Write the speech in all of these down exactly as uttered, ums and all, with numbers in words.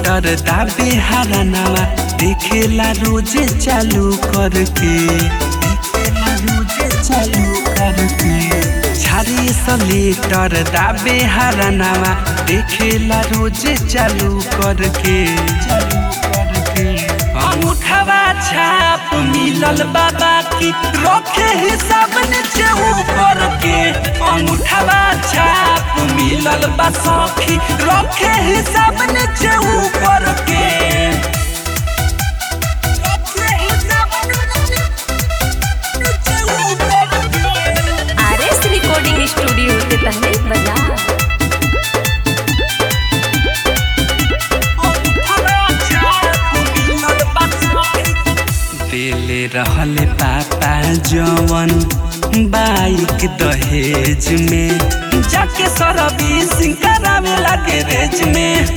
सिलेटर दाबे हरानावा देखेला रोजे चालू करके देखेला रोजे चालू करके झारी सिलेटर दाबे हरानावा देखेला रोजे चालू करके चालू करके अंगूठावा छाप मिलल बाबा की रखे हिसाब नीचे ऊपर के अंगूठावा छाप मिलल बा सखी रखे हिसाब नीचे ऊपर के आरएस रिकॉर्डिंग स्टूडियो के पहले बजा देले रहले पापा जवन बाइक दहेज में जाके सर्विसिंग करावे लगे रेज में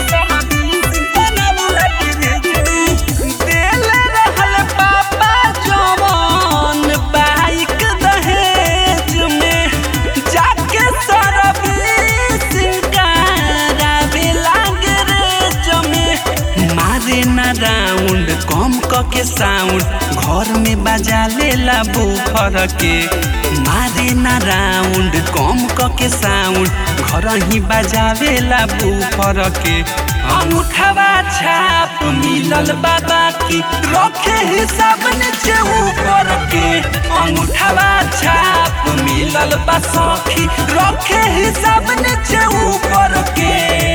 देले रहले पापा जवन बाइक दहेज में जाके सर्विसिंग करावे लगे रेज में मारे ना राउंड कम के साउंड घर में बजा लेला बुफर के मारे ना राउंड कम के साउंड घर ही बजावेला बुफर के अंगूठावा छाप मिलल बाबा की रखे हिसाब नीचे ऊपर के अंगूठावा छाप मिलल बा सखी रखे हिसाब नीचे ऊपर के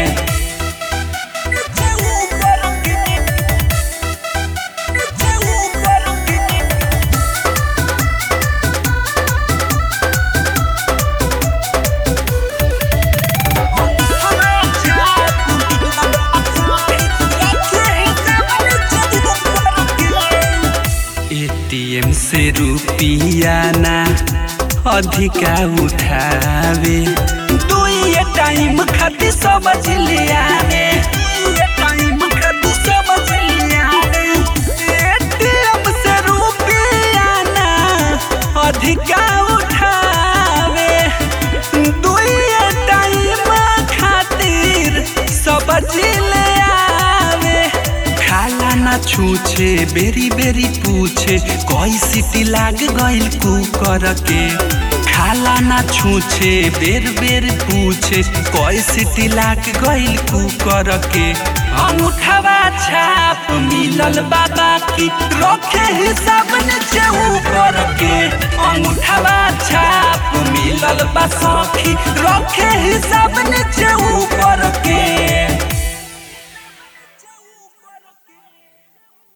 एटीएम से रुपिया ना अधिका उठावे दुई टाइम खातिर सब जिलियावे टाइम खातिर सब जिलियावे एटीएम से रुपिया ना अधिका उठावे दुई टाइम खातिर सब जिलियावे खाला ना छूछे बेरी बेरी पूछे कोई सीटी लाग गइल कुकर के खाला ना छूछे बेर बेर पूछे कोई सीटी लाग गइल कुकर के अंगूठावा छाप मिलल बाबा की रखे हिसाब नीचे ऊपर के अंगूठावा छाप मिलल बा सखी रखे हिसाब नीचे ऊपर के